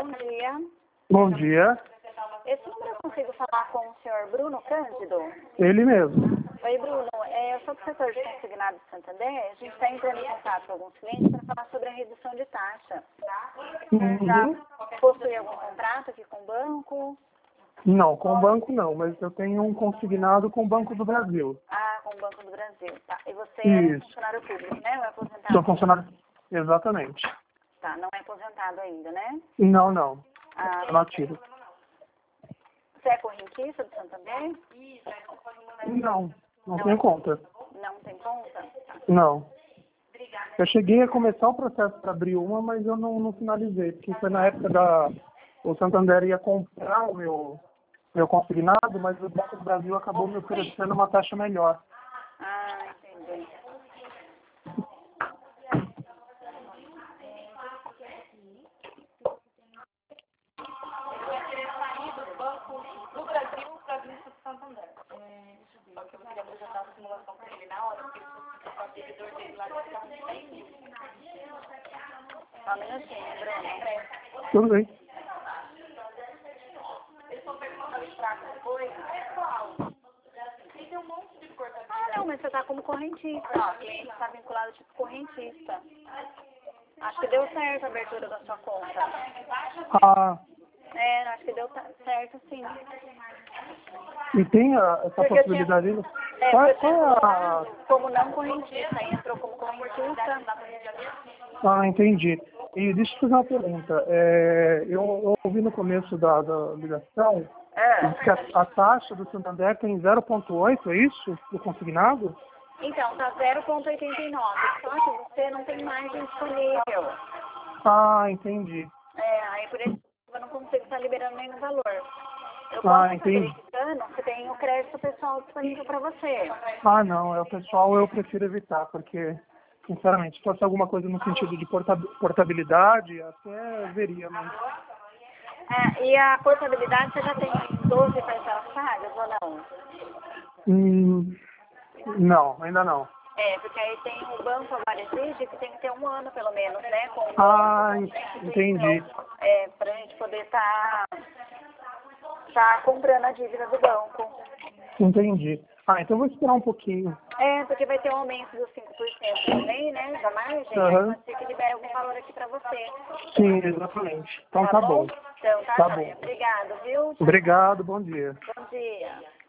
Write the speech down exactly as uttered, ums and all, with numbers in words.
bom dia. Bom dia. Esse número eu consigo falar com o senhor Bruno Cândido? Ele mesmo. Oi, Bruno. É, eu sou do setor de consignado de Santander. A gente está entrando em contato com alguns clientes para falar sobre a redução de taxa. Uhum. Já possui algum contrato aqui com o banco? Não, com o banco não, mas eu tenho um consignado com o Banco do Brasil. Ah, com o Banco do Brasil. Tá. E você Isso. é funcionário público, né? Ou é aposentado? Sou funcionário. Exatamente. Tá, não é aposentado ainda, né? Não, não. Ah, Não tiro. você é correntista do Santander? Não, não tenho conta. Não tem conta? Tá. Não. Eu cheguei a começar o processo para abrir uma, mas eu não, não finalizei, porque foi na época da... O Santander ia comprar o meu, meu consignado, mas o Banco do Brasil acabou me oferecendo uma taxa melhor. Ah, entendi. No Brasil, para vir para o Santander. É, só que eu queria apresentar a simulação para ele na hora, porque ele fosse o servidor dele lá, que estava em cem mil. Só um minutinho, Bruno. Tudo bem. Ele só perguntou o extrato depois. Pessoal, tem um monte de portabilidade. Ah, não, mas você está como correntista. Ó, o cliente está vinculado tipo correntista. Acho que deu certo a abertura da sua conta. Ah, É, acho que deu certo, sim. e tem a, essa Porque eu possibilidade tinha, ainda? é, Qual, eu tinha qual a... colocado como não correntista, aí entrou como correntista. Ah, entendi. E deixa eu fazer uma pergunta. É, eu, eu ouvi no começo da, da ligação É. que a, a taxa do Santander tem zero vírgula oito, é isso? Do consignado? Então, tá zero vírgula oitenta e nove, só que você não tem margem disponível. Ah, entendi. É, aí por isso eu não consigo estar liberando nenhum valor. Eu posso Ah, estar entendi. verificando se tem o crédito pessoal disponível para você. Ah, não. É o pessoal eu prefiro evitar, porque, sinceramente, se fosse alguma coisa no sentido de porta- portabilidade, até veria, mas... É, e a portabilidade você já tem doze parcelas pagas ou não? Hum, não, ainda não. É, porque aí tem o banco agora exige que tem que ter um ano pelo menos, né? Com o Ah, banco, entendi. então, é, pra gente poder estar tá, tá comprando a dívida do banco. Entendi. Ah, então eu vou esperar um pouquinho. É, porque vai ter um aumento dos cinco por cento também, né? Da margem, Uhum. aí pode ser que libere algum valor aqui pra você. Sim, exatamente. Então tá, bom. Então tá, Tá joia. bom. Obrigado, viu? Obrigado, bom dia. Bom dia.